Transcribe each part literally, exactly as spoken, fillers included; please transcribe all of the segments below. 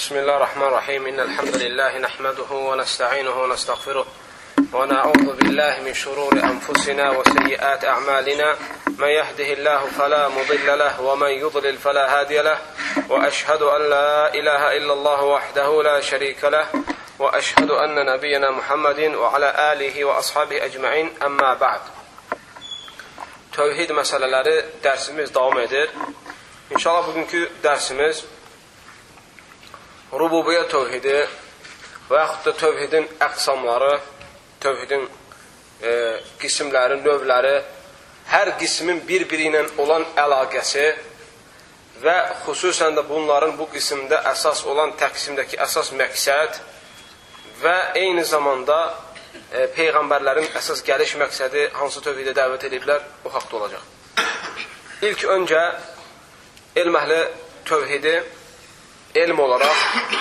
بسم الله الرحمن الرحيم إن الحمد لله نحمده ونستعينه ونستغفره ونعوذ بالله من شرور أنفسنا وسيئات أعمالنا من يهده الله فلا مضل له ومن يضلل فلا هادي له وأشهد أن لا إله إلا الله وحده لا شريك له وأشهد أن نبينا محمد وعلى آله وأصحابه أجمعين أما بعد. Tövhid məsələləri dərsimiz davam edir. İnşallah bugünkü dərsimiz rububiyyə tövhidi və yaxud da tövhidin əqsamları, tövhidin e, qismləri, növləri, hər qismin bir-biri ilə olan əlaqəsi və xüsusən də bunların bu qismdə əsas olan təqsimdəki əsas məqsəd və eyni zamanda e, Peyğəmbərlərin əsas gəliş məqsədi hansı tövhidə dəvət ediblər, o haqda olacaq. İlk öncə elm əhli tövhidi elm olaraq,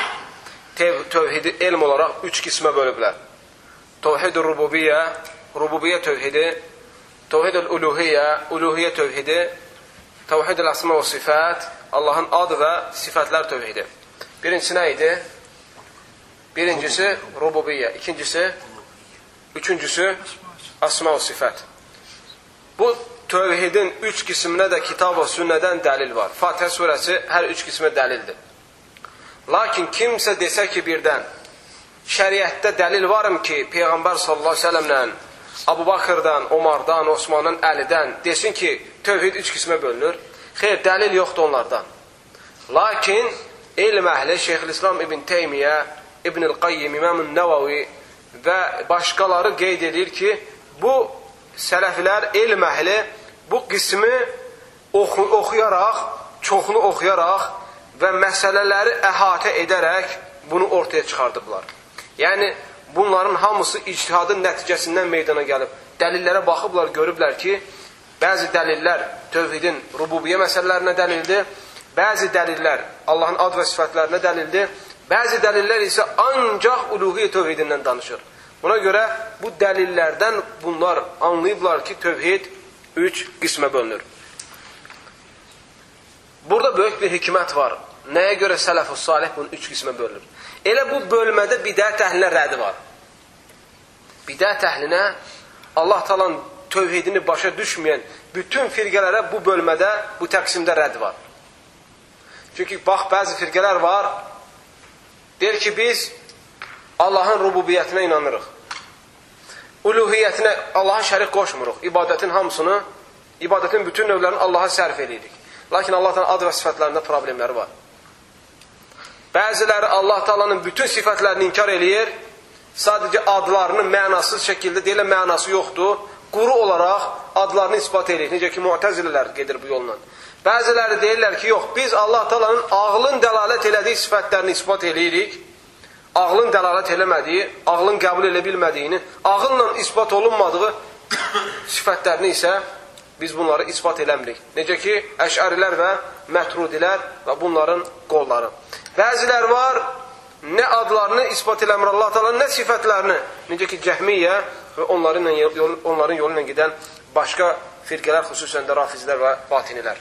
tövhidi elm olaraq üç qismə bölüblər. Tövhid-ü rububiyyə, rububiyyə tövhidi, tövhid-ül uluhiyyə, uluhiyyə tövhidi, tövhid-ül əsma və sifət, Allahın adı və sifətlər tövhidi. Birincisi nə idi? Birincisi rububiyyə, ikincisi, üçüncüsü əsma və sifət. Bu tövhidin üç qisminə də kitab və sünnədən dəlil var. Fatihə surəsi hər üç qismə dəlildir. Lakin kimsə desə ki, birdən şəriətdə dəlil varım ki, Peyğəmbər sallallahu əleyhi və səlləmlə Əbu Bakırdan, Omardan, Osmandan, Əlidən desin ki, tövhid üç qismə bölünür. Xeyr, dəlil yoxdur onlardan. Lakin elm əhli Şeyxülislam İbn Teymiyyə, İbnül Qayyim, İmam-ı Nəvavi və başqaları qeyd edir ki, bu sələflər, elm əhli bu qismi oxu oxuyaraq, çoxunu oxuyaraq və məsələləri əhatə edərək bunu ortaya çıxardıblar. Yəni, bunların hamısı ictihadın nəticəsindən meydana gəlib. Dəlillərə baxıblar, görüblər ki, bəzi dəlillər tövhidin rububiyyə məsələlərinə dəlildir, bəzi dəlillər Allahın ad və sifətlərinə dəlildir, bəzi dəlillər isə ancaq uluhiyyə tövhidindən danışır. Buna görə bu dəlillərdən bunlar anlayıblar ki, tövhid üç qismə bölünür. Burada böyük bir hikmət var. Nəyə görə sələf-ü salih bunu üç qismə bölünür? Elə bu bölmədə bidət əhlinə rədi var. Bidət əhlinə Allah Taala'nın tövhidini başa düşməyən bütün firqələrə bu bölmədə, bu təqsimdə rədi var. Çünki bax, bəzi firqələr var, deyir ki, biz Allahın rububiyyətinə inanırıq. Uluhiyyətinə, Allaha şərik qoşmuruq. İbadətin hamısını, ibadətin bütün növlərini Allaha sərf edirik. Lakin Allah Taala'nın ad və sifətlərində problemləri var. Bəziləri Allah Taala'nın bütün sifətlərini inkar eləyir, sadəcə adlarının mənasız şəkildə deyilə mənası yoxdur, quru olaraq adlarını ispat eləyir. Necə ki, Mu'təzililər gedir bu yolla. Bəziləri deyirlər ki, yox, biz Allah Taala'nın ağlın dəlalət elədiyi sifətlərini ispat eləyirik, ağlın dəlalət eləmədiyi, ağlın qəbul elə bilmədiyini, ağılla ispat olunmadığı sifətlərini isə biz bunları ispat eləmirik. Necə ki, əşərilər və mətrudilər və bunların qolları. Bəzilər var, nə adlarını ispat eləmir Allah Taala, nə sifətlərini. Necə ki, Cəhmiyyə və onların, onların yolu ilə gedən başqa firqələr, xüsusən də rafizlər və batinilər.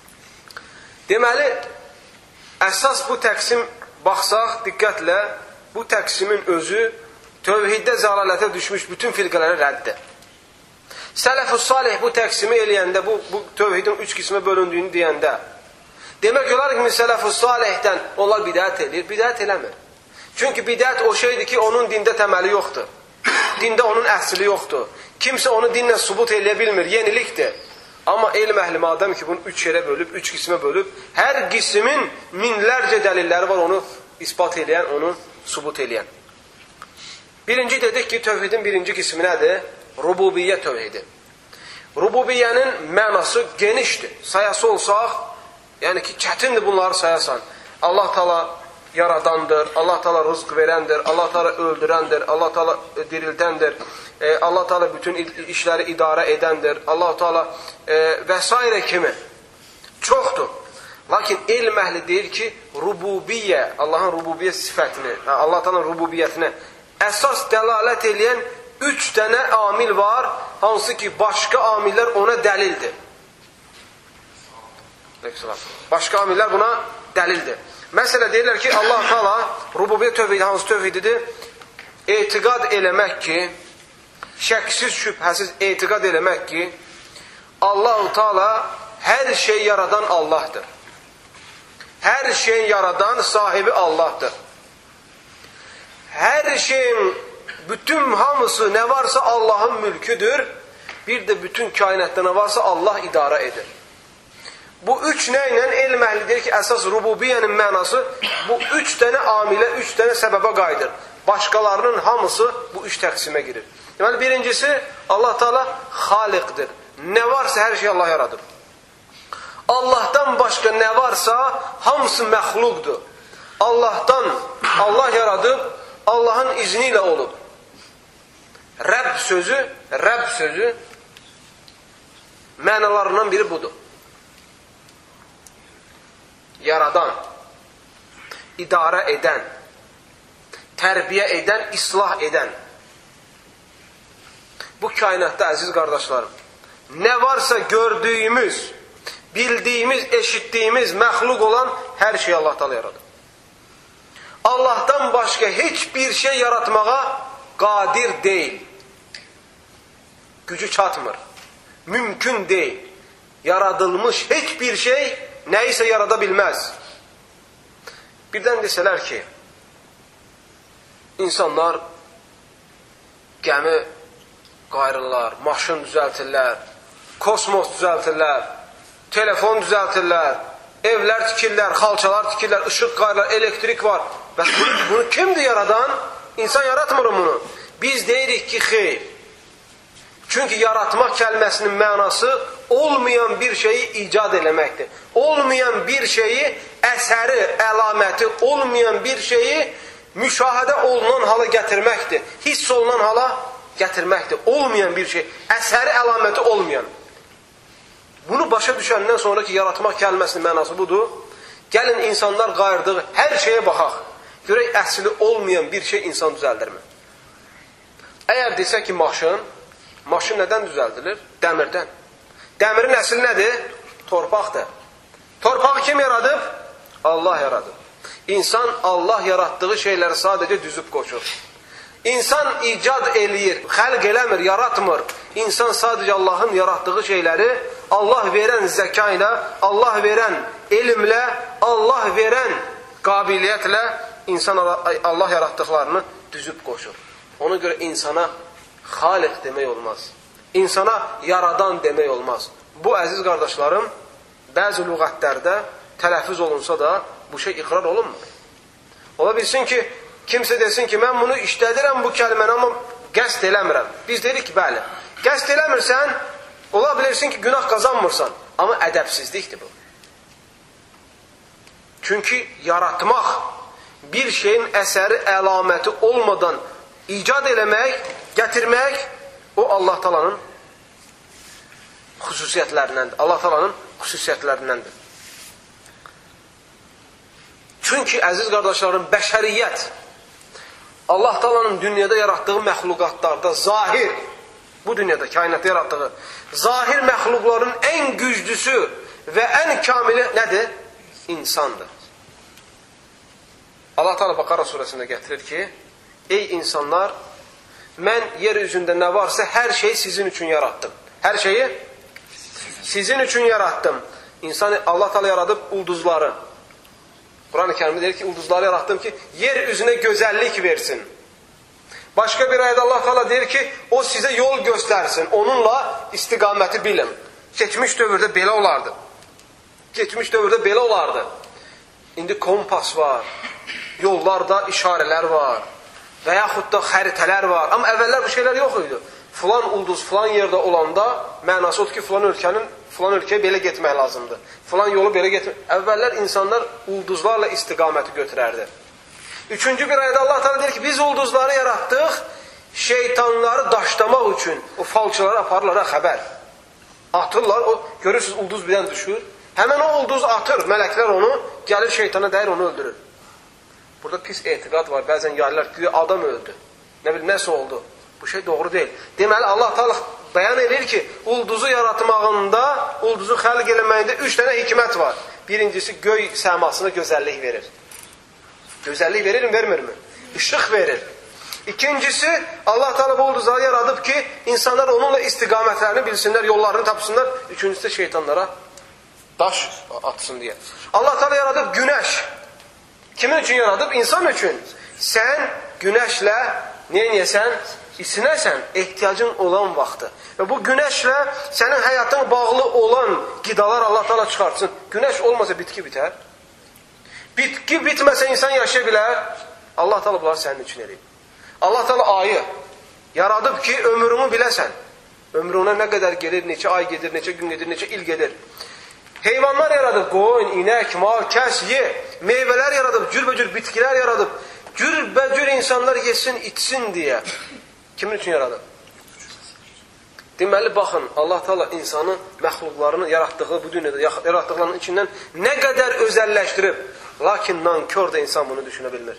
Deməli, əsas bu təqsim baxsaq, diqqətlə, bu təqsimin özü tövhiddə zəlalətə düşmüş bütün firqələrə rəddir. Sələf-ü salih bu təqsimi eləyəndə, bu, bu tövhidin üç qismə bölündüyünü deyəndə, demək olar ki, sələf-ü salihdən onlar bidət edir, bidət eləmir. Çünki bidət o şeydir ki, onun dində təməli yoxdur. Dində onun əsli yoxdur. Kimsə onu dinlə subut eləyə bilmir, yenilikdir. Amma elm əhli madəm ki, bunu üç yerə bölüb, üç qismə bölüb, hər qismin minlərcə dəlilləri var onu ispat eləyən, onu subut eləyən. Birinci dedik ki, tövhidin birinci qismi nədir? Rububiyyə tövhidi. Rububiyyənin mənası genişdir. Sayası olsaq, yəni ki, çətindir bunları sayasan. Allah Taala yaradandır, Allah Taala rızq verəndir, Allah Taala öldürəndir, Allah Taala dirildəndir, e, Allah Taala bütün işləri idarə edəndir, Allah Taala e, və s. kimi çoxdur. Lakin elm əhli deyir ki, rububiyyə, Allahın rububiyyə sifətini, Allah Taala'nın rububiyyətinə əsas dəlalət eləyən üç dənə amil var, hansı ki, başqa amillər ona dəlildir. Başqa amillər buna dəlildir. Məsələ deyirlər ki, Allah Teala rububiyyət tövhidi hansı tövhididir? Etiqad eləmək ki, şəksiz, şübhəsiz etiqad eləmək ki, Allah-u Teala hər şey yaradan Allahdır. Hər şey yaradan sahibi Allahdır. Hər şeyin, bütün hamısı nə varsa Allahın mülküdür. Bir də bütün kainatda nə varsa Allah idarə edir. Bu üç nə ilə elm əhli deyir ki, əsas rububiyyənin mənası bu üç dənə amilə, üç dənə səbəbə qayıdır. Başqalarının hamısı bu üç təqsimə girir. Deməli, birincisi, Allah Teala xaliqdir. Nə varsa hər şey Allah yaradır. Allahdan başqa nə varsa hamısı məxluqdur. Allahdan, Allah yaradıb, Allahın izni ilə olub. Rəbb sözü, Rəbb sözü mənalarından biri budur. Yaradan, idarə edən, tərbiyə edən, islah edən. Bu kainatda, əziz qardaşlarım, nə varsa gördüyümüz, bildiyimiz, eşitdiyimiz, məxluq olan hər şey Allah Teala yaradır. Allahdan başqa heç bir şey yaratmağa qadir deyil. Gücü çatmır. Mümkün deyil. Yaradılmış heç bir şey nəyisə yarada bilməz. Birdən desələr ki, insanlar gəmi qayrırlar, maşın düzəltirlər, kosmos düzəltirlər, telefon düzəltirlər, evlər tikirlər, xalçalar tikirlər, işıq qayrırlar, elektrik var. Bəs bunu, bunu kimdir yaradan? İnsan yaratmır bunu. Biz deyirik ki, xeyr. Çünki yaratmaq kəlməsinin mənası olmayan bir şeyi icad eləməkdir. Olmayan bir şeyi, əsəri, əlaməti olmayan bir şeyi müşahidə olunan hala gətirməkdir. Hiss olunan hala gətirməkdir. Olmayan bir şey, əsəri, əlaməti olmayan. Bunu başa düşəndən sonraki yaratmaq kəlməsinin mənası budur. Gəlin insanlar qayırdığı hər şeyə baxaq. Görək, əsli olmayan bir şey insan düzəldirmi? Əgər desək ki, maşın, maşın nədən düzəldilir? Dəmirdən. Dəmirin əsli nədir? Torpaqdır. Torpağı kim yaradıb? Allah yaradıb. İnsan Allah yaratdığı şeyləri sadəcə düzüb qoşur. İnsan icad eləyir, xəlq eləmir, yaratmır. İnsan sadəcə Allahın yaratdığı şeyləri Allah verən zəka ilə, Allah verən elmlə, Allah verən qabiliyyətlə insan Allah yaratdıqlarını düzüb qoşur. Ona görə insana xaliq demək olmaz. İnsana yaradan demək olmaz. Bu, əziz qardaşlarım, bəzi lüğətlərdə tələffüz olunsa da bu şey iqrar olunmur. Ola bilsin ki, kimsə desin ki, mən bunu işlədirəm bu kəlməni, amma qəsd eləmirəm. Biz dedik ki, bəli, qəsd eləmirsən, ola bilirsin ki, günah qazanmırsan. Amma ədəbsizlikdir bu. Çünki yaratmaq, bir şeyin əsəri, əlaməti olmadan icad eləmək, gətirmək, o Allah Taala'nın xüsusiyyətlərindəndir. Allah Taala'nın xüsusiyyətlərindəndir. Çünki, əziz qardaşlarım, bəşəriyyət, Allah Taala'nın dünyada yaratdığı məxluqatlarda, zahir, bu dünyada, kainatda yaratdığı, zahir məxluqların ən güclüsü və ən kamili nədir? İnsandır. Allah Teala Bakara surəsində gətirir ki, ey insanlar, mən yer üzündə nə varsa hər şeyi sizin üçün yaratdım. Hər şeyi sizin üçün yaratdım. İnsan, Allah Teala yaradıb ulduzları. Quran-ı Kərimdə deyir ki, ulduzları yarattım ki, yer üzünə gözəllik versin. Başqa bir ayədə Allah Teala deyir ki, o sizə yol göstərsin. Onunla istiqaməti bilin. Keçmiş dövrdə belə olardı. Keçmiş dövrdə belə olardı. İndi kompas var. Yollarda işarələr var. Və yaxud da xəritələr var. Amma əvvəllər bu şeylər yox idi. Filan ulduz filan yerdə olanda mənası odur ki, filan ölkənin filan ölkəyə belə getmək lazımdır. Filan yolu belə getmək. Əvvəllər insanlar ulduzlarla istiqaməti götürərdi. Üçüncü bir ayədə Allah Teala deyir ki, biz ulduzları yaratdıq, şeytanları daşlamaq üçün. O falçıları aparırlar xəbər. Atırlar, o görürsünüz ulduz birdən düşür. Həmən o ulduz atır, mələklər onu, gəlir şeytana dəyir, onu öldürür. Burada pis etiqad var, bəzən yayırlar ki, adam öldü. Nə bilim, nəsə oldu. Bu şey doğru deyil. Deməli, Allah Teala bəyan edir ki, ulduzu yaratmağında, ulduzu xəlq eləməyində üç dənə hikmət var. Birincisi, göy səmasına gözəllik verir. Gözəllik verir mi, vermir mi? Işıq verir. İkincisi, Allah Teala bu ulduzağı yaradıb ki, insanlar onunla istiqamətlərini bilsinlər, yollarını tapsınlar. Üçüncüsü şeytanlara daş atsın diye. Allah Teala yaradıb günəş. Kimin üçün yaradıb? İnsan üçün. Sən günəşlə neyəsən? İsinəsən, ehtiyacın olan vaxtı. Və bu günəşlə sənin həyatın bağlı olan qidalar Allah Teala çıxartsın. Günəş olmasa bitki bitər. Bitki bitməsə insan yaşaya bilər. Allah Teala bunları sənin üçün eləyib. Allah Teala ayı yaradıb ki, ömrünü biləsən. Ömrünə nə qədər gedir, neçə ay gedir, neçə gün gedir, neçə il gedir. Heyvanlar yaradıb, qoyun, inək, mal, kəs, ye. Meyvələr yaradıb, cürbəcür bitkilər yaradıb. Cürbəcür insanlar yesin, içsin deyə. Kimin üçün yaradıb? Deməli, baxın, Allah Teala insanı, məxluqlarını yaratdığı, bu dünyada yaratdıqlarının içindən nə qədər özəlləşdirib. Lakin nankör da insan bunu düşünə bilmir.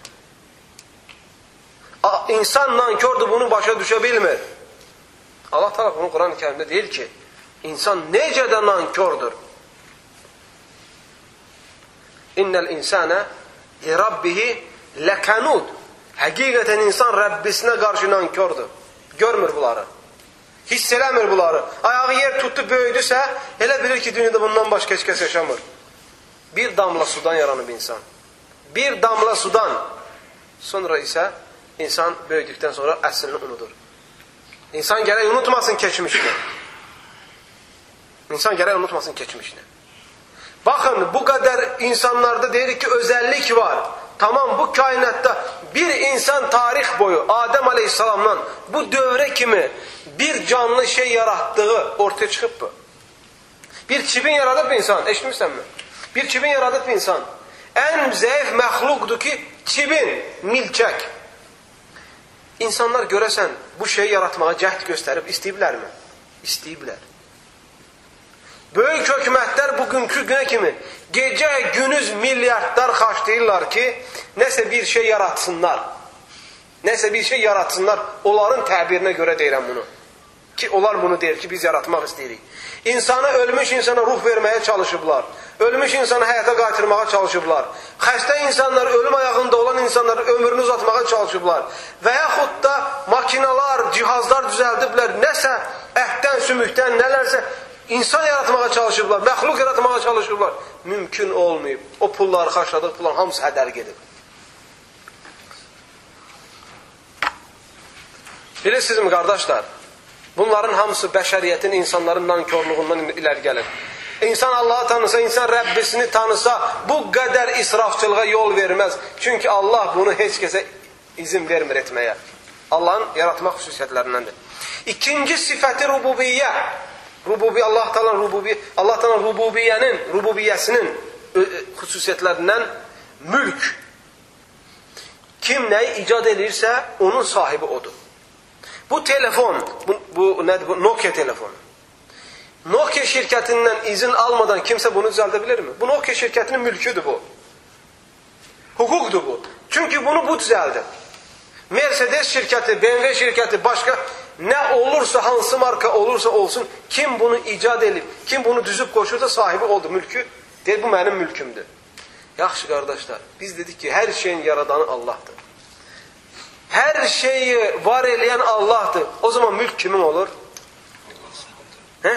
İnsan nankördür, bunu başa düşə bilmir. Allah Teala bunu Quran-ı Kerimdə deyir ki, insan necə də nankördür. İnnel insane li rabbihi lekanud. Həqiqətən insan Rəbbisinə qarşı nankördür. Görmür bunları. Hiss eləmir bunları. Ayağı yer tutdu, böyüdüsə, elə bilir ki, dünyada bundan başqa heç kəs yaşamır. Bir damla sudan yaranıb insan. Bir damla sudan. Sonra isə insan böyüdükdən sonra əslini unudur. İnsan gərək unutmasın keçmişini. İnsan gərək unutmasın keçmişini. Baxın, bu qədər insanlarda deyirik ki, özəllik var. Tamam, bu kainatda bir insan tarix boyu Adəm Aleyhisselamdan bu dövrə kimi bir canlı şey yaratdığı ortaya çıxıb bu. Bir çibin yaradıb insan, eşitmirsənmi? Bir çibin yaradıb insan. Ən zəif məxluqdur ki, çibin, milçək. İnsanlar görəsən bu şeyi yaratmağa cəhd göstərib istəyiblərmi? İstəyiblər. Böyük hökumətlər bugünkü günə kimi gecə günüz milyardlar xarclayırlar ki, nəsə bir şey yaratsınlar. Nəsə bir şey yaratsınlar. Onların təbirinə görə deyirəm bunu. Ki onlar bunu deyir ki, biz yaratmaq istəyirik. İnsana, ölmüş insana ruh verməyə çalışıblar. Ölmüş insanı həyata qaytırmağa çalışıblar. Xəstə insanlar, ölüm ayağında olan insanları ömrünü uzatmağa çalışıblar. Və yaxud da makinalar, cihazlar düzəldiblər. Nəsə əhdən, sümükdən, nələrsə insan yaratmağa çalışıblar, məxluq yaratmağa çalışıblar. Mümkün olmayıb. O pulları xarcladığı pulların hamısı hədər gedib. Bilirsinizmi qardaşlar? Bunların hamısı bəşəriyyətin, insanların nankörlüğündən iləri gəlir. İnsan Allah'ı tanısa, insan Rəbbisini tanısa bu qədər israfçılığa yol verməz. Çünki Allah bunu heç kəsə izin vermir etməyə. Allahın yaratmaq xüsusiyyətlərindəndir. İkinci sifəti rububiyyə. Rububiyyə, Allah Teala'nın rububiyyə, Allah Teala'nın rububiyyənin, rububiyyəsinin xüsusiyyətlərindən mülk. Kim nəyi icad edirsə, onun sahibi odur. Bu telefon, bu, bu nədir bu? Nokia telefonu. Nokia şirkətindən izin almadan kimsə bunu düzəldə bilirmi? Bu Nokia şirkətinin mülküdür bu. Hüquqdur bu. Çünki bunu bu düzəldir. Mercedes şirkəti, B M W şirkəti, başqa nə olursa, hansı marka olursa olsun, kim bunu icad edib, kim bunu düzüb qoşursa sahibi oldu, mülkü. Deyir, bu mənim mülkümdür. Yaxşı qardaşlar, biz dedik ki, hər şeyin yaradanı Allah'dır. Hər şeyi var eləyən Allah'dır. O zaman mülk kimin olur? He?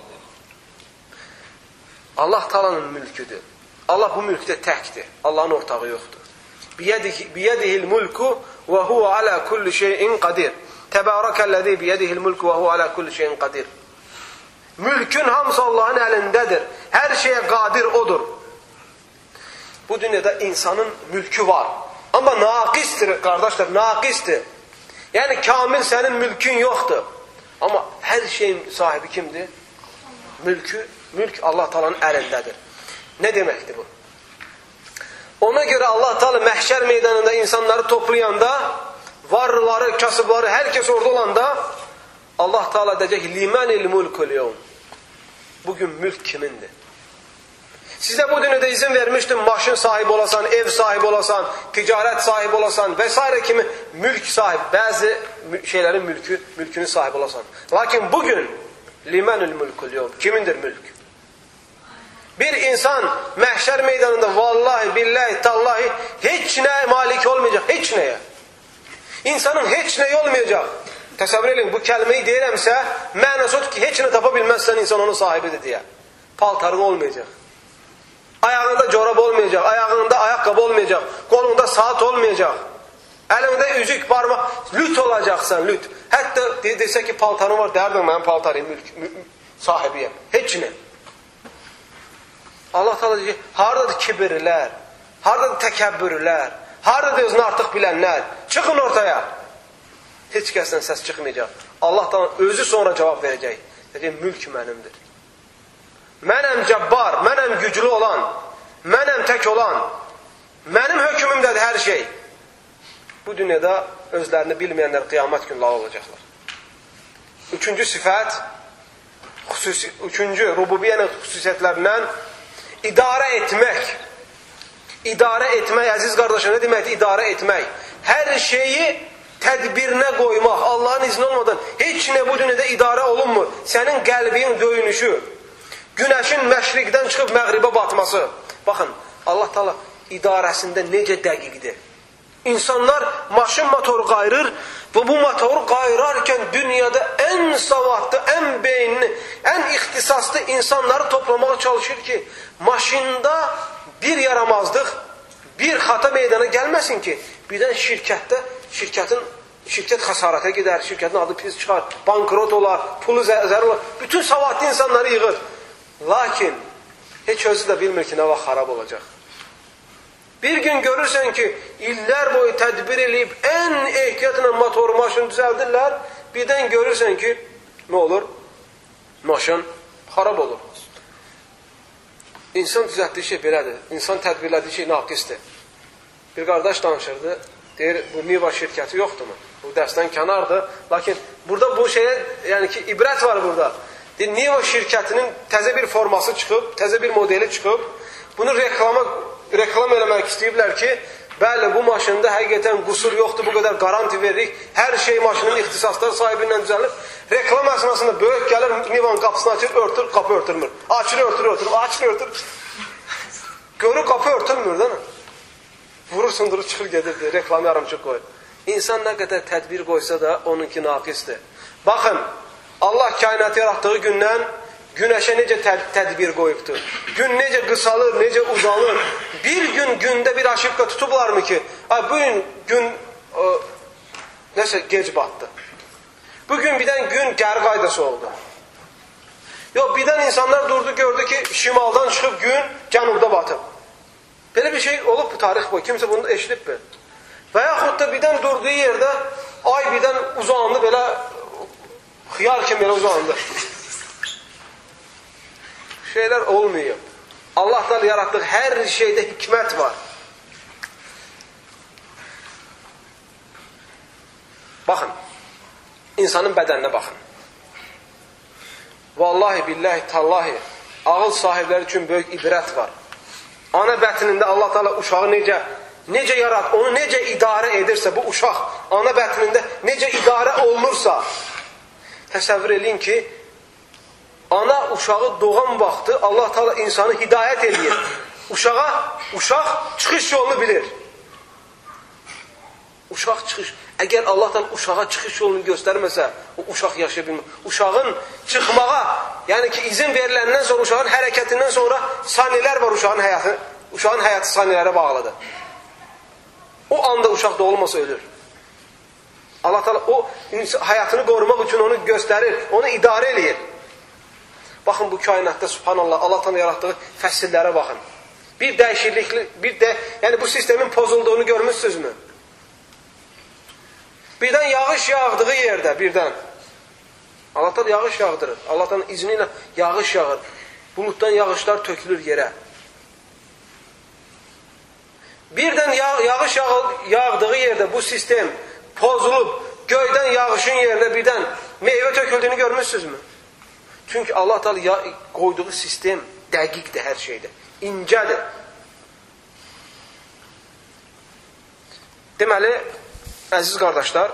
Allah Teala'nın mülküdür. Allah bu mülkdə təkdir. Allah'ın ortağı yoxdur. Biyədihil mulku və huve ala kulli şeyin qadir. Təbərəkəl-ləzi biyədihil mulku və huve ala kulli şeyin qadir. Mülkün hamısı Allah'ın əlindədir. Hər şeyə qadir odur. Bu dünyada insanın mülkü var. Amma naqistir qardaşlar, naqistir. Yəni kamil sənin mülkün yoxdur. Amma hər şeyin sahibi kimdir? Mülkü, mülk Allah Teala'nın əlindədir. Nə deməkdir bu? Ona görə Allah Teala məhşər meydanında insanları toplayanda, varlıları, kasıbları, hər kəs orada olanda Allah Teala deyəcək, limenil mulkul yevm. Bugün mülk kimindir? Sizə bu dünyada izin vermişdim, maşın sahibi olasan, ev sahibi olasan, ticarət sahibi olasan və s. kimi mülk sahibi, bəzi şeylərin mülkü, mülkünün sahibi olasan. Lakin bugün limenil mulkul yevm. Kimindir mülk? Bir insan məhşər meydanında vallahi, billahi, tallahi heç nəyə malik olmayacaq, heç nəyə. İnsanın heç nəyi olmayacaq. Təsəvvür edin, bu kəlməyi deyirəmsə, mənası odur ki, heç nə tapa bilməzsən insan onun sahibidir deyə. Paltarın olmayacaq. Ayağında corab olmayacaq, ayağında ayaqqabı olmayacaq, qolunda saat olmayacaq. Əlində üzük, barmaq, lüt olacaqsan, lüt. Hətta desə ki, paltarın var, dərdim, mənim paltarıyım, mülk, sahibiyəm. Heç nə. Allah Teala deyir ki, haradadır kibirlər, haradadır təkəbbürlər, haradadır özünü artıq bilənlər, çıxın ortaya. Heç kəsdən səs çıxmayacaq. Allah Teala özü sonra cavab verəcək. Deyir, mülk mənimdir. Mənəm cəbbar, mənəm güclü olan, mənəm tək olan, mənim hökmümdədir hər şey. Bu dünyada özlərini bilməyənlər qiyamət günü lav olacaqlar. Üçüncü sifət, xüsusi, üçüncü rububiyyənin xüsusiyyətlərindən idarə etmək. İdarə etmək, əziz qardaşlar, nə deməkdir idarə etmək? Hər şeyi tədbirinə qoymaq, Allahın izni olmadan heç nə bu dünyada idarə olunmur. Sənin qəlbin döyünüşü, günəşin məşriqdən çıxıb məğribə batması. Baxın, Allah Teala idarəsində necə dəqiqdir. İnsanlar maşın motoru qayırır və bu motoru qayırarkən dünyada ən savadlı, ən beyinli, ən ixtisaslı insanları toplamağa çalışır ki, maşında bir yaramazlıq, bir xata meydana gəlməsin ki, birdən şirkətdə, şirkətin, şirkət xəsarətə gedər, şirkətin adı pis çıxar, bankrot olar, pulu zər olar, bütün savadlı insanları yığır. Lakin, heç özü də bilmir ki, nə vaxt xarab olacaq. Bir gün görürsən ki, illər boyu tədbir eləyib, ən ehtiyatla motoru, maşını düzəldirlər, birdən görürsən ki, nə olur? Maşın xarab olur. İnsan düzəltdiyi şey belədir. İnsan tədbirlədiyi şey naqisdir. Bir qardaş danışırdı, deyir, bu Niva şirkəti yoxdurmu? Bu dərsdən kənardır. Lakin burada bu şeyə, yəni ki, ibrət var burada. Deyir, Niva şirkətinin təzə bir forması çıxıb, təzə bir modeli çıxıb, bunu reklama reklam eləmək istəyiblər ki, bəli, bu maşında həqiqətən qusur yoxdur, bu qədər garanti veririk, hər şey maşının ixtisasları sahibindən düzəlir. Reklam əsnasında böyük gəlir, Nivanın qapısını açır, örtür, qapı örtülmür. Açır, örtür, örtür, açır, örtür. Görür, qapı örtülmür, değil mi? Vurur, sındırır, çıxır, gedir, reklamı yarımçıq qoyur. İnsan nə qədər tədbir qoysa da, onunki naqisdir. Baxın, Allah kainatı yaratdığı gündən günəşə necə təd tədbir qoyubdur. Gün necə qısalır, necə uzalır. Bir gün gündə bir aşıqqa tutublarmı ki, ay, bugün gün o, nəsə gec batdı. Bugün birdən gün gər qaydası oldu. Yox, birdən insanlar durdu, gördü ki, şimaldan çıxıb gün cənubda batıb. Belə bir şey olub bu tarix boyu. Kimsə bunu eşidib mi? Və yaxud da birdən durduğu yerdə ay birdən uzandı, belə xiyar kimi belə uzandı. Şeylər olmuyor. Allah'tan yarattığı her şeyde hikmet var. Bakın, insanın bədəninə baxın. Vallahi, billahi, tallahi, ağıl sahibləri üçün böyük ibrət var. Ana bətnində Allah Teala uşağı necə, necə yarat, onu necə idarə edirsə, bu uşaq ana bətnində necə idarə olunursa, təsəvvür edin ki, ana uşağı doğan vaxtı Allah Teala insanı hidayət edir. Uşağa, uşaq çıxış yolunu bilir. Uşaq çıxış, əgər Allah Teala uşağa çıxış yolunu göstərməsə, o uşaq yaşaya bilmir. Uşağın çıxmağa, yəni ki izin veriləndən sonra, uşağın hərəkətindən sonra saniyələr var uşağın həyatı. Uşağın həyatı saniyələrə bağlıdır. O anda uşaq doğulmasa ölür. Allah Teala o həyatını qorumaq üçün onu göstərir, onu idarə edir. Baxın bu kainatda subhanallah Allah'tan yarattığı fəsillərə baxın. Bir dəyişiklikli, bir də yəni bu sistemin pozulduğunu görmüşsünüzmü? Birdən yağış yağdığı yerdə, birdən Allah'tan yağış yağdırır. Allah'tan izniyle yağış yağır. Bulutdan yağışlar tökülür yerə. Birdən yağ, yağış yağ, yağdığı yerdə bu sistem pozulub, göydən yağışın yerine birdən meyve töküldüğünü görmüşsünüzmü? Çünki Allah Teala qoyduğu sistem dəqiqdir hər şeydə. İncədir. Deməli, əziz qardaşlar,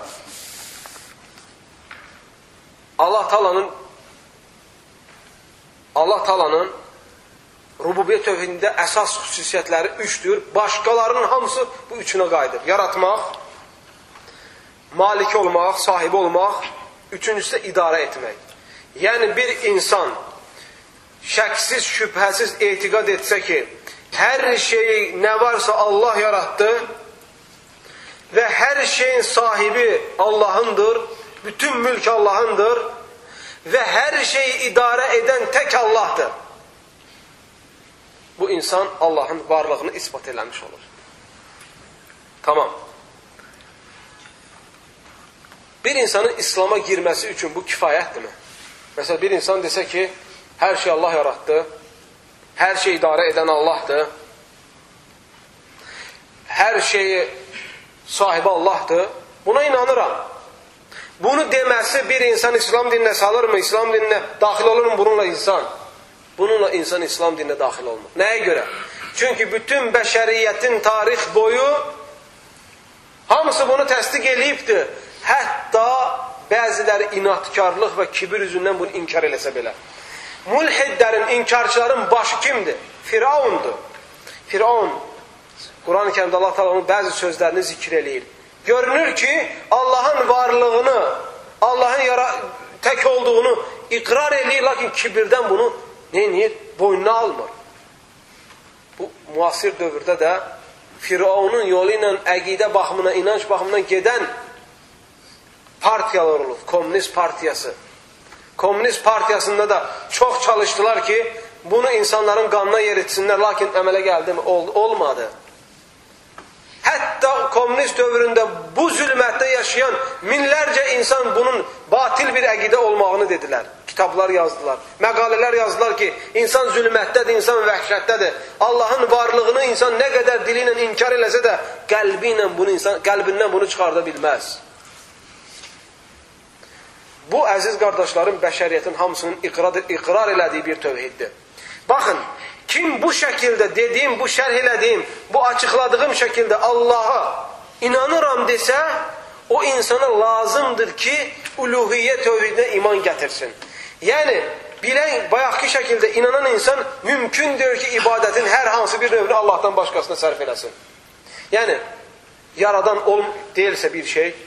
Allah Teala'nın Allah Teala'nın Rububiyyət tövhidində əsas xüsusiyyətləri üçdür. Başqalarının hamısı bu üçünə qayıdır. Yaratmaq, malik olmaq, sahibi olmaq, üçüncüsü də idarə etmək. Yəni bir insan şəksiz, şübhəsiz etiqad etsə ki, hər şeyi nə varsa Allah yaratdı və hər şeyin sahibi Allahındır, bütün mülk Allahındır və hər şeyi idarə edən tək Allahdır. Bu insan Allahın varlığını ispat eləmiş olur. Tamam. Bir insanın İslam'a girməsi üçün bu kifayətdirmi? Məsələn, bir insan desə ki, hər şey Allah yaratdı, hər şey idarə edən Allahdır, hər şeyi sahibi Allahdır, buna inanıram. Bunu deməsi bir insan İslam dininə salırmı, İslam dininə daxil olurmu bununla insan? Bununla insan İslam dininə daxil olmur. Nəyə görə? Çünki bütün bəşəriyyətin tarix boyu hamısı bunu təsdiq eləyibdir. Hətta bəziləri inatkarlıq və kibir üzündən bunu inkar eləsə belə. Mulhidlərin, inkarçıların başı kimdir? Firavundur. Firavun, Quran-ı Kərimdə Allah Teala onun bəzi sözlərini zikr eləyir. Görünür ki, Allahın varlığını, Allahın yara tək olduğunu iqrar eləyir, lakin kibirdən bunu nə edir? Boynuna almır. Bu, müasir dövrdə də Firavunun yolu ilə əqidə baxımına, inanç baxımına gedən partiyalar olur. Komünist partiyası. Komünist partiyasında da çox çalışdılar ki, bunu insanların qanına yeritsinlər, lakin əmələ gəldi mi? Ol, olmadı. Hətta komünist dövründə bu zülmətdə yaşayan minlərcə insan bunun batil bir əqidə olmağını dedilər. Kitablar yazdılar, məqalələr yazdılar ki, insan zülmətdədir, insan vəhşətdədir. Allahın varlığını insan nə qədər dili ilə inkar eləsə də, qəlbi ilə bunu insan, qəlbindən bunu çıxarda bilməz. Bu, əziz qardaşlarım, bəşəriyyətin hamısının iqrar, iqrar elədiyi bir tövhiddir. Baxın, kim bu şəkildə dediyim, bu şərh elədiyim, bu açıqladığım şəkildə Allaha inanıram desə, o insana lazımdır ki, uluhiyyə tövhidinə iman gətirsin. Yəni, bilən, bayaqki şəkildə inanan insan mümkün deyir ki, ibadətin hər hansı bir növünü Allahdan başqasına sərf eləsin. Yəni, yaradan ol deyilsə bir şey,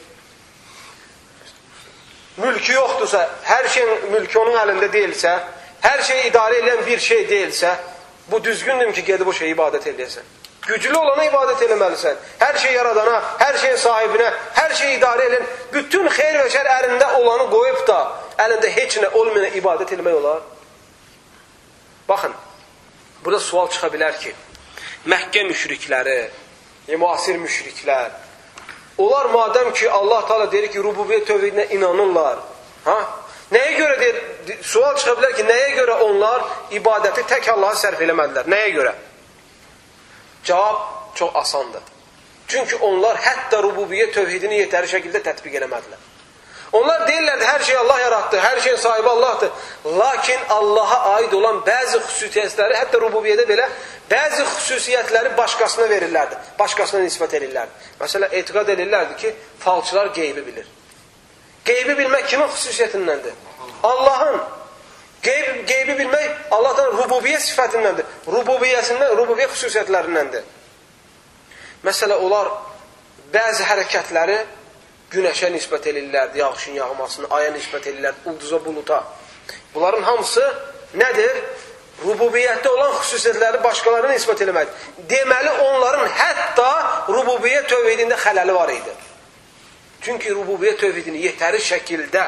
mülkü yoxdursa, hər şeyin mülkü onun əlində deyilsə, hər şeyi idarə edən bir şey deyilsə, bu düzgündür ki, gedib o şeyi ibadət edəsən. Güclü olana ibadət eləməlisən. Hər şey yaradana, hər şeyin sahibinə, hər şeyi idarə edin. Bütün xeyr və şər əlində olanı qoyub da, əlində heç nə olmayana ibadət eləmək olar. Baxın, burada sual çıxa bilər ki, Məkkə müşrikləri, müasir müşriklər, onlar madəm ki, Allah Teala deyir ki, rububiyyət tövhidinə inanırlar. Ha? Nəyə görə deyir, sual çıxa bilər ki, nəyə görə onlar ibadəti tək Allaha sərf eləmədilər? Nəyə görə? Cavab çox asandır. Çünki onlar hətta rububiyyət tövhidini yetəri şəkildə tətbiq eləmədilər. Onlar deyirlər, hər şey Allah yaratdı, hər şeyin sahibi Allahdır. Lakin Allaha aid olan bəzi xüsusiyyətləri, hətta rububiyyədə belə, bəzi xüsusiyyətləri başqasına verirlərdi. Başqasına nisbət edirlərdi. Məsələn, etiqad edirlərdi ki, falçılar qeybi bilir. Qeybi bilmək kimin xüsusiyyətindəndir? Allahın. Qeybi, qeybi bilmək Allahdan rububiyyət sifətindəndir. Rububiyyəsindən, rububiyyət xüsusiyyətlərindəndir. Məsələn, onlar bəzi hərəkətləri günəşə nisbət edirlərdi, yağışın yağmasını, aya nisbət edirlərdi, ulduza, buluta. Bunların hamısı nədir? Rububiyyətdə olan xüsusiyyətləri başqalarına nisbət eləməkdir. Deməli, onların hətta rububiyyət tövhidində xələli var idi. Çünki rububiyyət tövhidini yetəri şəkildə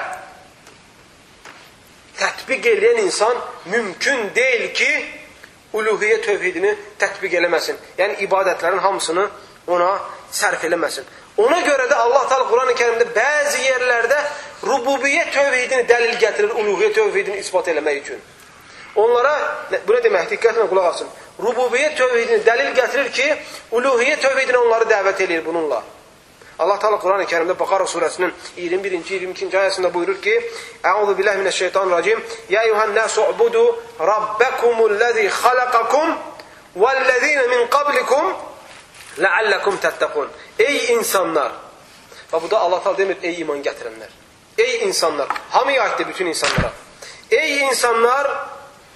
tətbiq edən insan mümkün deyil ki, uluhiyyə tövhidini tətbiq eləməsin. Yəni, ibadətlərin hamısını ona sərf eləməsin. Ona görə də Allah Teala Quran-ı Kərimdə bəzi yerlərdə rububiyyət tövhidini dəlil gətirir, uluhiyyə tövhidini ispat eləmək üçün. Onlara, buna demək, diqqətlə qulaq asın, rububiyyət tövhidini dəlil gətirir ki, uluhiyyə tövhidini onları dəvət edir bununla. Allah Teala Quran-ı Kərimdə Bəqara surəsinin iyirmi birinci iyirmi ikinci ayəsində buyurur ki, Əuzu billahi minəşşeytanirracim, Ya eyyuhan nasu ubudu rabbakumullazi xalaqakum vellezina min qablikum la'allakum tattaqun. Ey insanlar. Və bu da Allah Teala demir, ey iman gətirənlər. Ey insanlar. Hamıya aiddir bütün insanlara. Ey insanlar,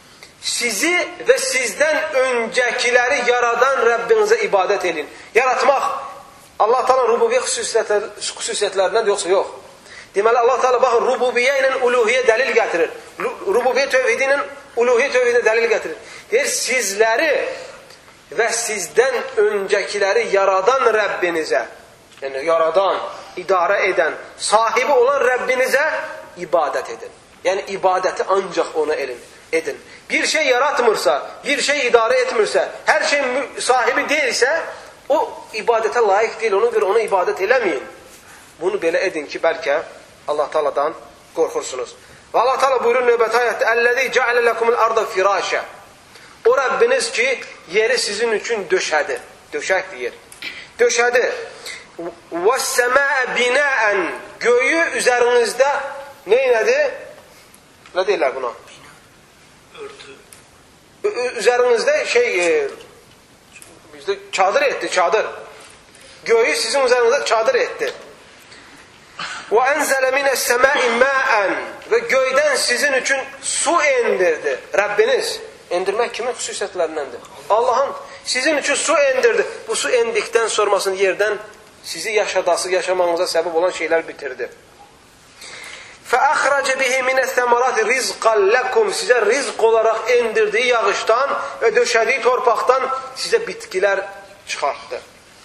sizi və sizdən öncəkiləri yaradan Rəbbinizə ibadət edin. Yaratmaq Allah Teala rububiyyə xüsusiyyətlər, xüsusiyyətlərindən yoxsa yox. Deməli Allah Teala baxın rububiyyə ilə uluhiyyə dəlil gətirir. Rububiyyə tövhidi ilə uluhiyyə tövhidinə dəlil gətirir. Deyir sizləri və sizdən öncəkiləri yaradan Rəbbinizə, yəni yaradan, idarə edən, sahibi olan Rəbbinizə ibadət edin. Yəni ibadəti ancaq ona elin, edin. Bir şey yaratmırsa, bir şey idarə etmirsə, hər şey sahibi deyilsə, o ibadətə layiq deyil, ona görə ona ibadət eləməyin. Bunu belə edin ki, bəlkə Allah Taala'dan qorxursunuz. Və Allah Taala buyurur növbəti ayətdə: "Əlləzi cəalə lekumul arda firâşə." O Rəbbiniz ki, yeri sizin üçün döşədi. Döşək deyir. Döşədi. "Vəs-səmâə binâən." Göyü üzərinizdə nə elədi? Nə deyirlər buna? Örtü. Üzərinizdə şey e, bizdə çadır etdi, çadır. Göyü sizin üzərinizdə çadır etdi. وَاَنْزَلَ مِنَ السَّمَاءِ مَاءً Və göydən sizin üçün su endirdi. Rəbbiniz. Endirmək kimin xüsusiyyətlərindəndir? Allahın sizin üçün su endirdi. Bu su endikdən sonrasını yerdən sizi yaşadası, yaşamanıza səbəb olan şeylər bitirdi. فَأَخْرَجَ بِهِ مِنَ الثَّمَرَاتِ رِزْقًا لَكُمْ Sizə rizq olaraq endirdiyi yağışdan və döşədiyi torpaqdan sizə bitkilər çıxartdı.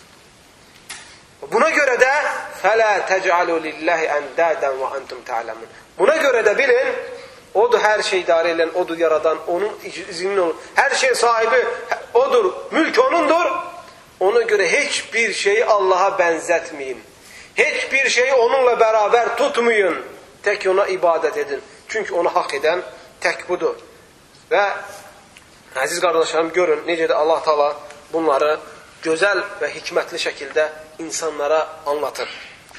Buna görə də فَلَا تَجْعَلُوا لِلَّهِ أَنْدَادًا وَأَنْتُمْ تَعْلَمُونَ Buna görə də bilin, odur hər şey idarə edən, odur yaradan, onun izninin olur. Hər şey sahibi odur, mülk onundur. Ona görə heç bir şeyi Allah'a bənzətməyin. Heç bir şeyi onunla bərabər tutmayın. Tək ona ibadət edin. Çünki onu haqq edən tək budur. Və əziz qardaşlarım görün, necə də Allah Taala bunları gözəl və hikmətli şəkildə insanlara anlatır.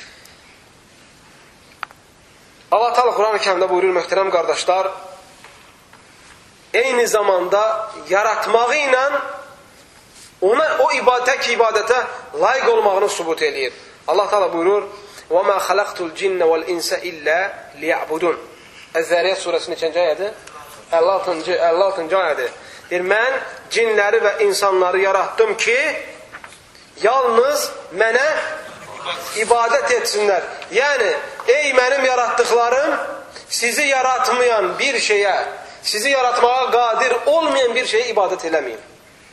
Allah Taala Quran-ı Kərimdə buyurur möhtərəm qardaşlar, eyni zamanda yaratmağı ilə ona o ibadət ki ibadətə layiq olmağını sübut eləyir. Allah Taala buyurur: وَمَا خَلَقْتُ الْجِنَّ وَالْاِنْسَ إِلَّا لِيَعْبُدُونَ Əz-Zəriyət surəsinin neçənci ayədir? əlli altıncı ayədir. Deyir, mən cinləri və insanları yaratdım ki, yalnız mənə ibadət etsinlər. Yəni, ey mənim yaratdıqlarım, sizi yaratmayan bir şeyə, sizi yaratmağa qadir olmayan bir şeyə ibadət eləməyin.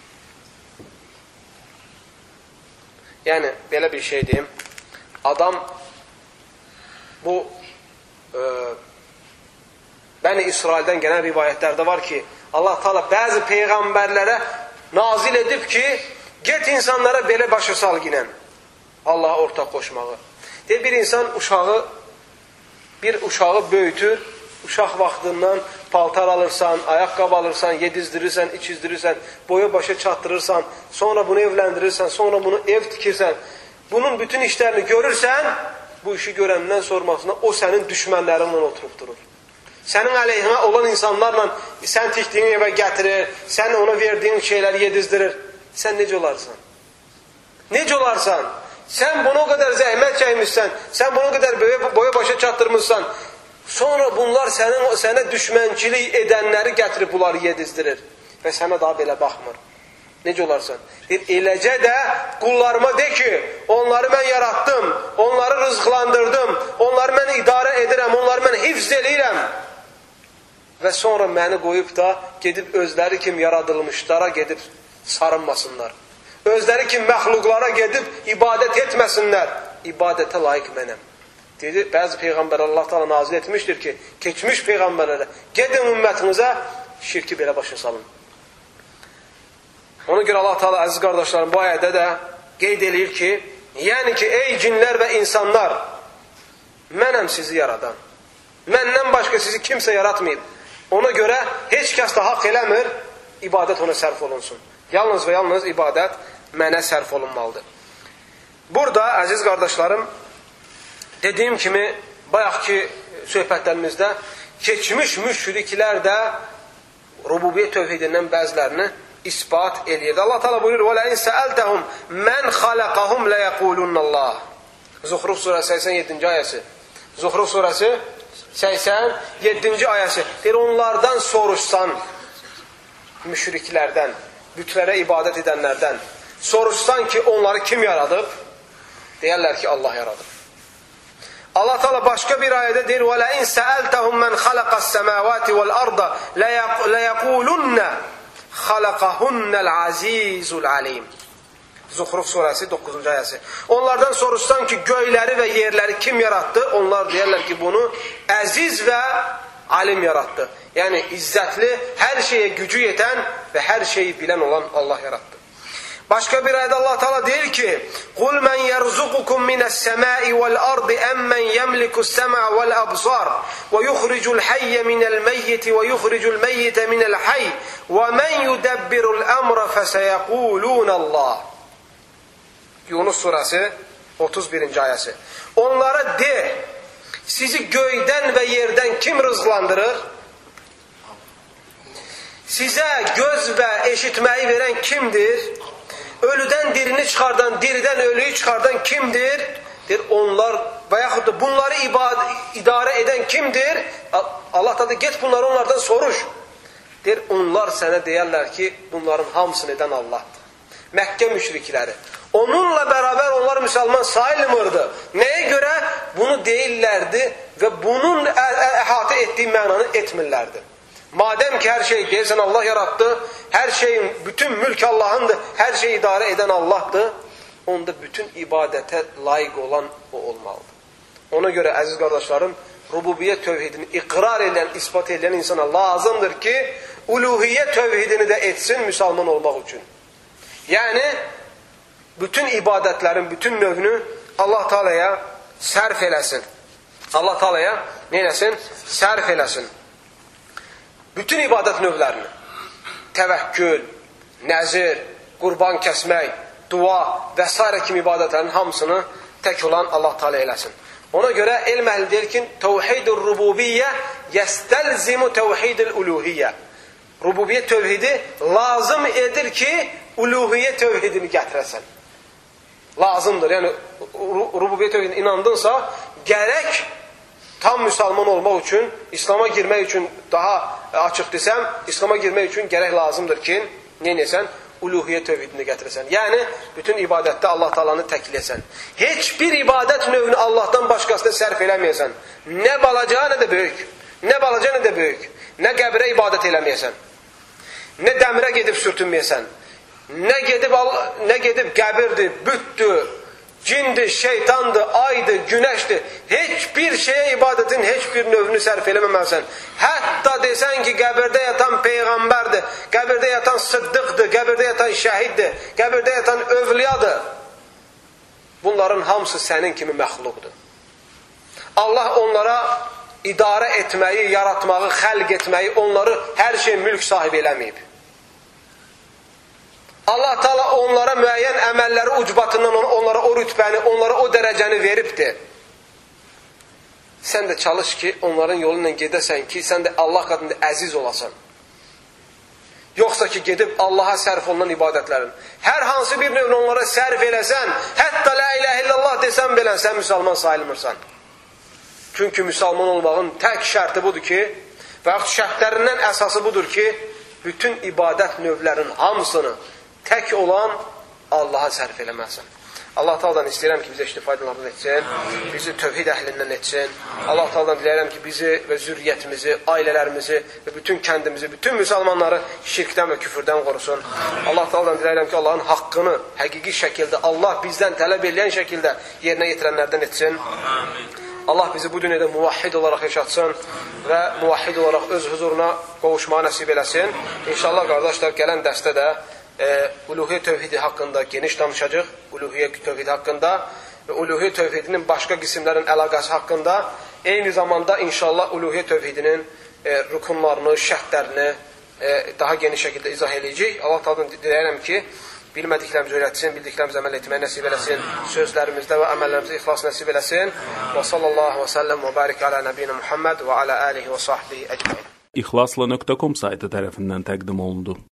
Yəni, belə bir şey deyim. Adam, bu e, Bəni İsraildən gələn rivayətlərdə var ki, Allah Taala bəzi peyğəmbərlərə nazil edib ki, get insanlara belə başa sal ginən Allaha ortaq qoşmağı. Deyir, bir insan uşağı, bir uşağı böyütür, uşaq vaxtından paltar alırsan, ayaqqabı alırsan, yedizdirirsən, içizdirirsən, boya başa çatdırırsan, sonra bunu evləndirirsən, sonra bunu ev tikirsən, bunun bütün işlərini görürsən, bu işi görəndən sonrasında o sənin düşmənlərinlə oturub durur. Sənin əleyhinə olan insanlarla sən tikdiyin evə gətirir, sən ona verdiyin şeyləri yedizdirir. Sən necə olarsan? Necə olarsan? Sən bunu o qədər zəhmət çəkmişsən, sən bunu o qədər boya, boya başa çatdırmışsan, sonra bunlar sənin, sənə düşmənçilik edənləri gətirib bunları yedizdirir və sənə daha belə baxmır. Necə olarsan? Eləcə də qullarıma de ki, onları mən yaratdım, onları rızıqlandırdım, onları mən idarə edirəm, onları mən hifz edirəm. Və sonra məni qoyub da gedib özləri kim yaradılmışlara gedib sarınmasınlar. Özləri kim məxluqlara gedib ibadət etməsinlər. İbadətə layiq mənəm. Dedi, bəzi peyğəmbər Allah Taala nazil etmişdir ki, keçmiş peyğəmbərlərə gedin ümmətinizə şirki belə başa salın. Ona görə Allah Taala əziz qardaşlarım bu ayədə də qeyd eləyir ki, yəni ki, ey cinlər və insanlar, mənəm sizi yaradan. Məndən başqa sizi kimsə yaratmayıb. Ona görə heç kəs də haqq eləmir, ibadət ona sərf olunsun. Yalnız və yalnız ibadət mənə sərf olunmalıdır. Burada, əziz qardaşlarım, dediyim kimi, bayaqki söhbətlərimizdə keçmiş müşriklər də rububiyyə tövhidindən bəzilərini ispat eləyirdi. Allah Teala buyurur: "Vələin səəltəhum mən xalaqahum ləyəqulunnallah." Zuhruf surəsi səksən yeddinci ayəsi. Zuhruf surəsi səksən yeddinci ayəsi. Deyir, onlardan soruşsan, müşriklərdən, bütlərə ibadət edənlərdən soruşsan ki, onları kim yaradıb? Deyərlər ki, Allah yaradıb. Allah Teala başqa bir ayədə deyir: "Və la in sa'altahum men xalaqas semawati vel arda la yaqulunna xalaqahunnal azizul alim." Zuhruf surəsi doqquzuncu ayəsi. Onlardan soruşsan ki, göyləri və yerləri kim yaratdı? Onlar deyərlər ki, bunu əziz və alim yaratdı. Yəni izzətli, hər şeyə gücü yetən və hər şeyi bilən olan Allah yaratdı. Başqa bir ayədə Allah Teala deyir ki: "Qul men yerzuqukum mine's-semai vel-ardi emmen yemlikus-sem'a vel-absar ve yukhrijul hayya minel-meyyiti ve yukhrijul meyyite minel-hayy ve men yudabbirul-emra feseyaqulunallah." Yunus surəsi otuz birinci ayəsi. Onlara de, sizi göydən və yerdən kim rızqlandırır? Sizə göz və eşitməyi verən kimdir? Ölüdən dirini çıxardan, diridən ölüyü çıxardan kimdir? Deyir, onlar və yaxud da bunları ibad, idarə edən kimdir? Allah da get bunları onlardan soruş. Deyir, onlar sənə deyərlər ki, bunların hamısını edən Allahdır. Məkkə müşrikləri. Onunla bərabər onlar müsəlman sayılmırdı. Nəyə görə? Bunu deyirlərdi və bunun əhatə etdiyi mənanı etmirlərdi. Madəm ki, hər şey deyirsən Allah yarattı, hər şeyin, bütün mülk Allahındır, hər şeyi idarə edən Allahdır, onda bütün ibadətə layiq olan o olmalıdır. Ona görə, əziz qardaşlarım, rububiyyət tövhidini iqrar edən, ispat edən insana lazımdır ki, uluhiyyət tövhidini də etsin müsəlman olmaq üçün. Yəni, bütün ibadətlərin bütün növünü Allah Teala'ya sərf eləsin. Allah Teala'ya nə eləsin? Sərf eləsin. Bütün ibadət növlərini, təvəkkül, nəzir, qurban kəsmək, dua və s. kimi ibadətlərin hamısını tək olan Allah Teala eləsin. Ona görə elm əhli deyir ki, təvhid-ül rububiyyə yəstəlzimu təvhid-ül uluhiyyə. Rububiyyət tövhidi lazım edir ki, uluhiyyət tövhidini gətirəsən. Lazımdır. Yəni, rububiyyət tövhidini inandınsa, gərək tam müsəlman olmaq üçün, İslam'a girmək üçün, daha açıq desəm, İslam'a girmək üçün gərək lazımdır ki, neynəsən? Uluhiyyət tövhidini gətirəsən. Yəni, bütün ibadətdə Allah Taala'nı təkləyəsən. Heç bir ibadət növünü Allahdan başqasına sərf eləməyəsən. Nə balaca, nə də böyük. Nə balaca, nə də böyük. Nə qəbrə ibadət eləməyəsən. Nə dəmirə gedib sürtünməyəsən. Nə gedib, nə gedib qəbirdir, bütdür, cindir, şeytandır, aydır, günəşdir. Heç bir şeyə ibadətin heç bir növünü sərf eləməməlisən. Hətta desən ki, qəbirdə yatan peyğəmbərdir, qəbirdə yatan sıddıqdır, qəbirdə yatan şəhiddir, qəbirdə yatan övliyadır. Bunların hamısı sənin kimi məxluqdur. Allah onlara idarə etməyi, yaratmağı, xəlq etməyi, onları hər şey mülk sahibi eləməyib. Allah Teala onlara müəyyən əməlləri ucbatından onlara o rütbəni, onlara o dərəcəni veribdir. Sən də çalış ki, onların yolu ilə gedəsən ki, sən də Allah qadında əziz olasan. Yoxsa ki, gedib Allaha sərf olunan ibadətlərin. Hər hansı bir növünü onlara sərf eləsən, hətta la ilahe illallah desən belən, sən müsəlman sayılmırsan. Çünki müsəlman olmağın tək şərti budur ki, və yaxud şərtlərindən əsası budur ki, bütün ibadət növlərin hamısını tək olan Allaha sərf eləməlisən. Allah Taala'dan istəyirəm ki, bizə işli faydalarından etsin, bizi tövhid əhlindən etsin. Allah Taala'dan diləyirəm ki, bizi və zürriyyətimizi, ailələrimizi və bütün kəndimizi, bütün müsəlmanları şirkdən və küfürdən qorusun. Allah Taala'dan diləyirəm ki, Allahın haqqını həqiqi şəkildə, Allah bizdən tələb edən şəkildə yerinə yetirənlərdən etsin. Allah bizi bu dünyada muvahhid olaraq yaşatsın və muvahhid olaraq öz huzuruna qovuşmağı nəsib eləsin. İnşallah qardaşlar, gələn dərsdə də E, uluhiyyət tövhidi haqqında geniş danışacaq, uluhiyyət tövhidi haqqında və uluhiyyət tövhidinin başqa qismlərin əlaqəsi haqqında, eyni zamanda inşallah uluhiyyət tövhidinin e, rukunlarını, şərtlərini e, daha geniş şəkildə izah eləyəcək. Allah Taala'dan diləyirəm ki, bilmədiklərimizi öyrətsin, bildiklərimizi əməl etməyə nəsib eləsin, sözlərimizdə və əməllərimizdə ixlas nəsib eləsin. Və sallallahu və səlləm və barik alə nəbiyyina Muhammed və alə alihi və sahbihi əcməin. İxlasla nöqtə com saytı tərəfindən təqdim olundu.